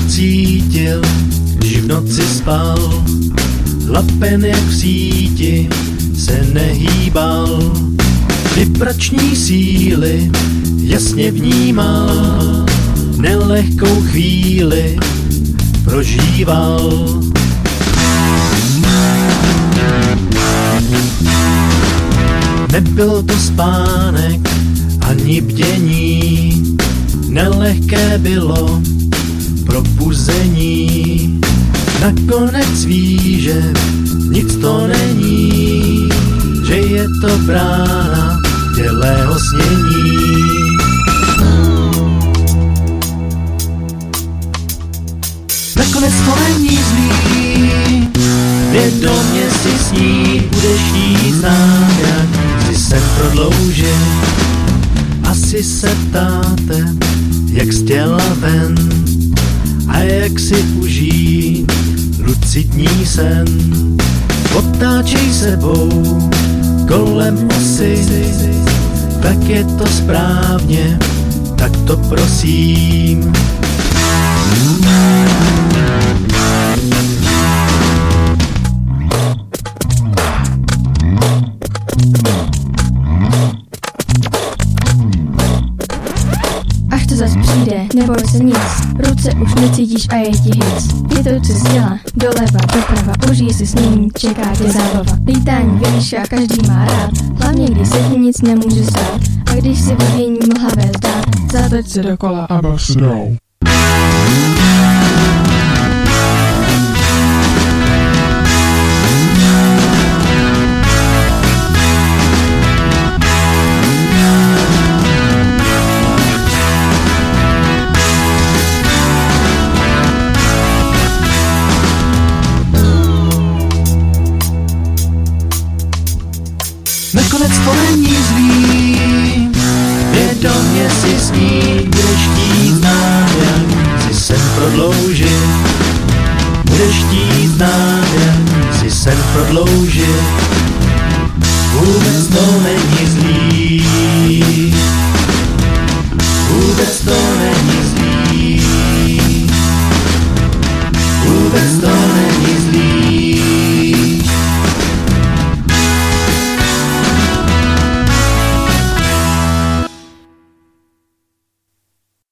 cítil, když v noci spal. Lapen jak v síti se nehýbal, vibrační síly jasně vnímal, nelehkou chvíli prožíval. Nebyl to spánek ani bdění, nelehké bylo probuzení. Nakonec ví, že nic to není, že je to brána dělého snění. Nakonec to není zlý, vědomě si sní, budeš jít znát, jak si sen prodloužit. Asi se ptáte, jak z těla ven a jak si užít lucidní sen. Otáčej sebou kolem osy, tak je to správně, tak to prosím. Až to zas přijde, neboj se nic, ruce už necítíš a je ti hic. Větouce z těla, doleva, doprava, užij si s ním, čeká tě zábava. Lítání výša každý má rád, hlavně když se ti nic nemůže stát. A když si vidění mlhavé zdá, zatoč se dokola a bav si dál. Nakonec to není zlý, vědomě si sní, budeš chtít znát, jak si sen prodloužit. Budeš chtít znát, jak si sen prodloužit. Vůbec to není zlý, vůbec to